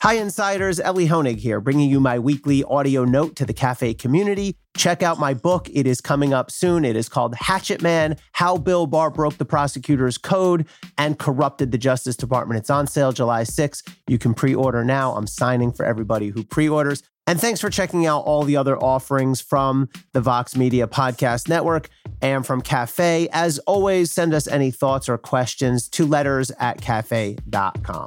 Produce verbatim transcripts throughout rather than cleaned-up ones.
Hi, Insiders. Ellie Honig here, bringing you my weekly audio note to the Cafe community. Check out my book. It is coming up soon. It is called Hatchet Man, How Bill Barr Broke the Prosecutor's Code and Corrupted the Justice Department. It's on sale July sixth. You can pre-order now. I'm signing for everybody who pre-orders. And thanks for checking out all the other offerings from the Vox Media Podcast Network and from Cafe. As always, send us any thoughts or questions to letters at cafe dot com.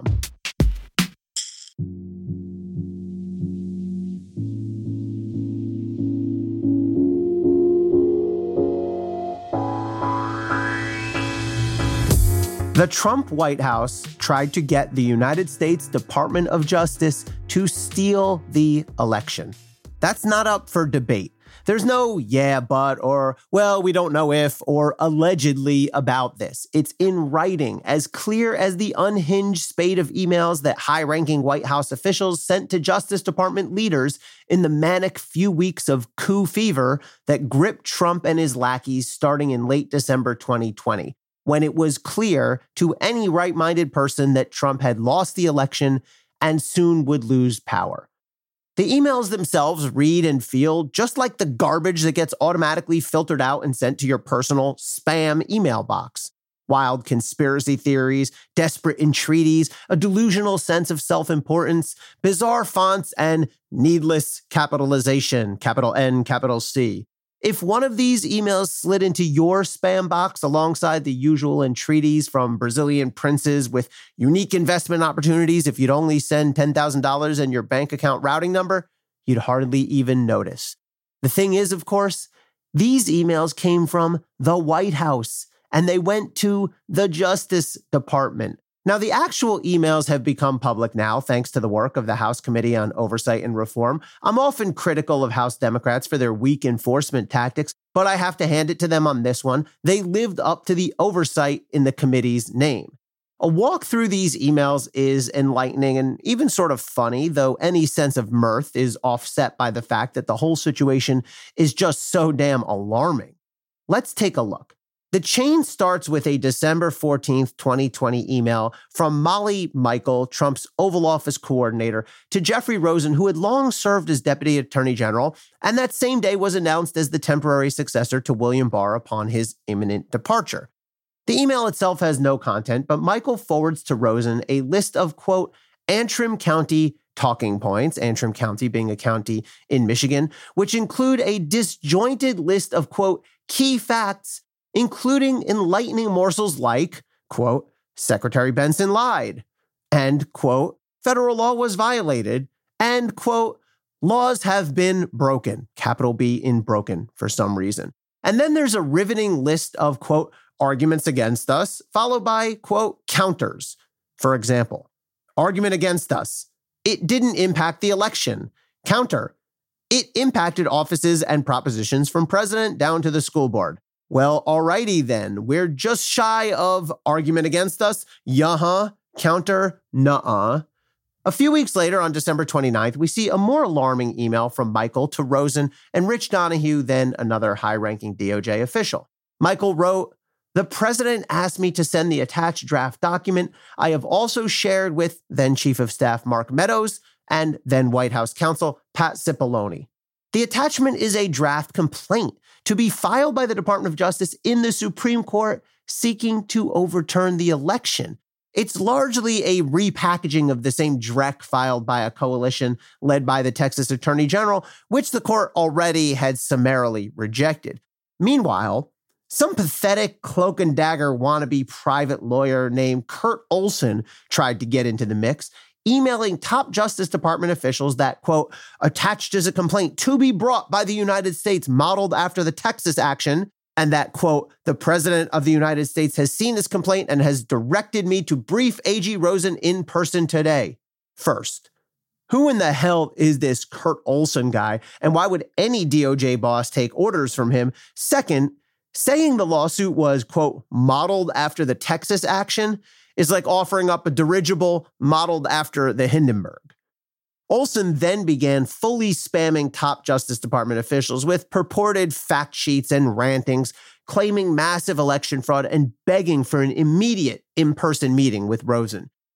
The Trump White House tried to get the United States Department of Justice to steal the election. That's not up for debate. There's no yeah, but, or, well, we don't know if, or allegedly about this. It's in writing, as clear as the unhinged spate of emails that high-ranking White House officials sent to Justice Department leaders in the manic few weeks of coup fever that gripped Trump and his lackeys starting in late December twenty twenty. When it was clear to any right-minded person that Trump had lost the election and soon would lose power. The emails themselves read and feel just like the garbage that gets automatically filtered out and sent to your personal spam email box. Wild conspiracy theories, desperate entreaties, a delusional sense of self-importance, bizarre fonts, and needless capitalization, capital N, capital C. If one of these emails slid into your spam box alongside the usual entreaties from Brazilian princes with unique investment opportunities if you'd only send ten thousand dollars and your bank account routing number, you'd hardly even notice. The thing is, of course, these emails came from the White House and they went to the Justice Department. Now, the actual emails have become public now, thanks to the work of the House Committee on Oversight and Reform. I'm often critical of House Democrats for their weak enforcement tactics, but I have to hand it to them on this one. They lived up to the oversight in the committee's name. A walk through these emails is enlightening and even sort of funny, though any sense of mirth is offset by the fact that the whole situation is just so damn alarming. Let's take a look. The chain starts with a December fourteenth, twenty twenty email from Molly Michael, Trump's Oval Office coordinator, to Jeffrey Rosen, who had long served as Deputy Attorney General, and that same day was announced as the temporary successor to William Barr upon his imminent departure. The email itself has no content, but Michael forwards to Rosen a list of, quote, Antrim County talking points, Antrim County being a county in Michigan, which include a disjointed list of, quote, key facts, including enlightening morsels like, quote, Secretary Benson lied, and, quote, federal law was violated, and, quote, laws have been broken, capital B in broken for some reason. And then there's a riveting list of, quote, arguments against us, followed by, quote, counters. For example, argument against us. It didn't impact the election. Counter. It impacted offices and propositions from president down to the school board. Well, alrighty then. We're just shy of argument against us. Yuh-huh. Counter. Nuh-uh. A few weeks later, on December twenty-ninth, we see a more alarming email from Michael to Rosen and Rich Donahue, then another high-ranking D O J official. Michael wrote, the president asked me to send the attached draft document. I have also shared with then Chief of Staff Mark Meadows and then White House counsel Pat Cipollone. The attachment is a draft complaint to be filed by the Department of Justice in the Supreme Court seeking to overturn the election. It's largely a repackaging of the same D R E C filed by a coalition led by the Texas Attorney General, which the court already had summarily rejected. Meanwhile, some pathetic cloak and dagger wannabe private lawyer named Kurt Olson tried to get into the mix, emailing top Justice Department officials that, quote, attached is a complaint to be brought by the United States modeled after the Texas action, and that, quote, the president of the United States has seen this complaint and has directed me to brief A G Rosen in person today. First, who in the hell is this Kurt Olson guy, and why would any D O J boss take orders from him? Second, saying the lawsuit was, quote, modeled after the Texas action is like offering up a dirigible modeled after the Hindenburg. Olson then began fully spamming top Justice Department officials with purported fact sheets and rantings, claiming massive election fraud and begging for an immediate in-person meeting with Rosen.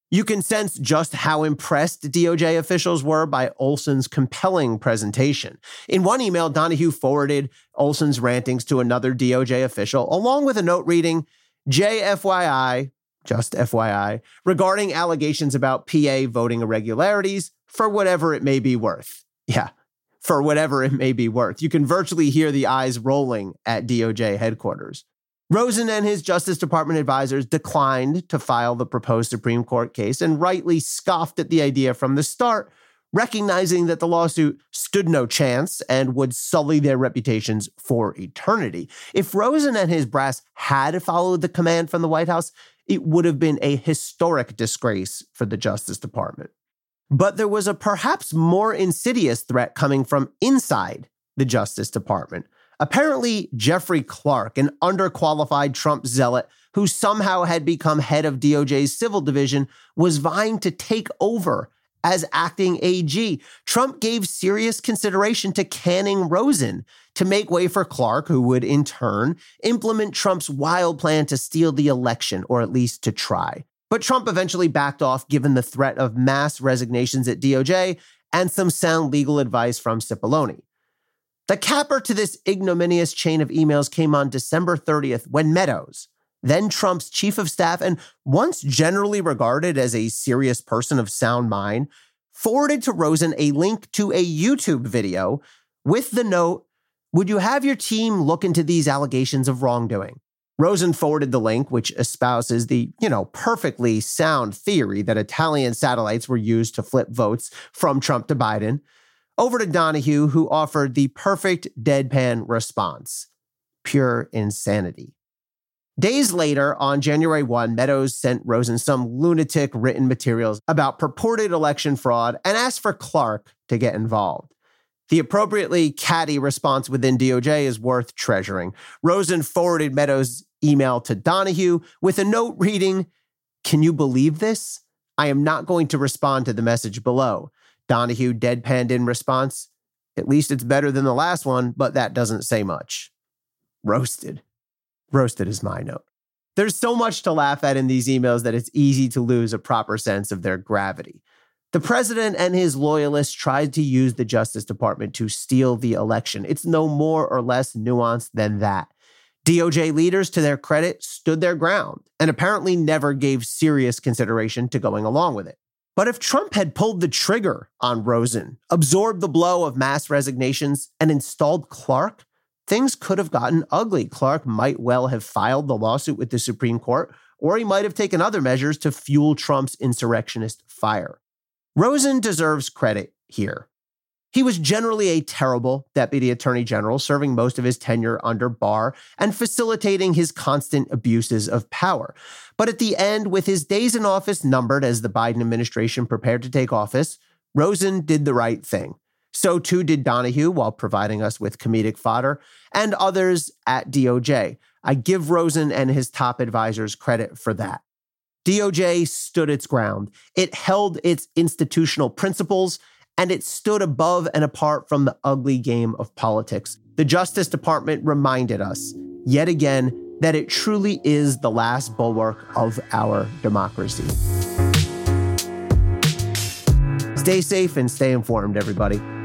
You can sense just how impressed D O J officials were by Olson's compelling presentation. In one email, Donahue forwarded Olson's rantings to another D O J official, along with a note reading, J F Y I, just F Y I, regarding allegations about P A voting irregularities for whatever it may be worth. Yeah, for whatever it may be worth. You can virtually hear the eyes rolling at D O J headquarters. Rosen and his Justice Department advisors declined to file the proposed Supreme Court case and rightly scoffed at the idea from the start, recognizing that the lawsuit stood no chance and would sully their reputations for eternity. If Rosen and his brass had followed the command from the White House, it would have been a historic disgrace for the Justice Department. But there was a perhaps more insidious threat coming from inside the Justice Department. Apparently, Jeffrey Clark, an underqualified Trump zealot who somehow had become head of D O J's civil division, was vying to take over as acting A G. Trump gave serious consideration to canning Rosen to make way for Clark, who would in turn implement Trump's wild plan to steal the election, or at least to try. But Trump eventually backed off given the threat of mass resignations at D O J and some sound legal advice from Cipollone. The capper to this ignominious chain of emails came on December thirtieth when Meadows, then Trump's chief of staff and once generally regarded as a serious person of sound mind, forwarded to Rosen a link to a YouTube video with the note, "Would you have your team look into these allegations of wrongdoing?" Rosen forwarded the link, which espouses the, you know, perfectly sound theory that Italian satellites were used to flip votes from Trump to Biden, over to Donahue, who offered the perfect deadpan response. Pure insanity. Days later, on January first, Meadows sent Rosen some lunatic written materials about purported election fraud and asked for Clark to get involved. The appropriately catty response within D O J is worth treasuring. Rosen forwarded Meadows' email to Donahue with a note reading, "Can you believe this? I am not going to respond to the message below." Donahue deadpanned in response, "At least it's better than the last one, but that doesn't say much." Roasted. Roasted is my note. There's so much to laugh at in these emails that it's easy to lose a proper sense of their gravity. The president and his loyalists tried to use the Justice Department to steal the election. It's no more or less nuanced than that. D O J leaders, to their credit, stood their ground and apparently never gave serious consideration to going along with it. But if Trump had pulled the trigger on Rosen, absorbed the blow of mass resignations, and installed Clark, things could have gotten ugly. Clark might well have filed the lawsuit with the Supreme Court, or he might have taken other measures to fuel Trump's insurrectionist fire. Rosen deserves credit here. He was generally a terrible deputy attorney general, serving most of his tenure under Barr and facilitating his constant abuses of power. But at the end, with his days in office numbered as the Biden administration prepared to take office, Rosen did the right thing. So too did Donahue, while providing us with comedic fodder, and others at D O J. I give Rosen and his top advisors credit for that. D O J stood its ground. It held its institutional principles, and it stood above and apart from the ugly game of politics. The Justice Department reminded us, yet again, that it truly is the last bulwark of our democracy. Stay safe and stay informed, everybody.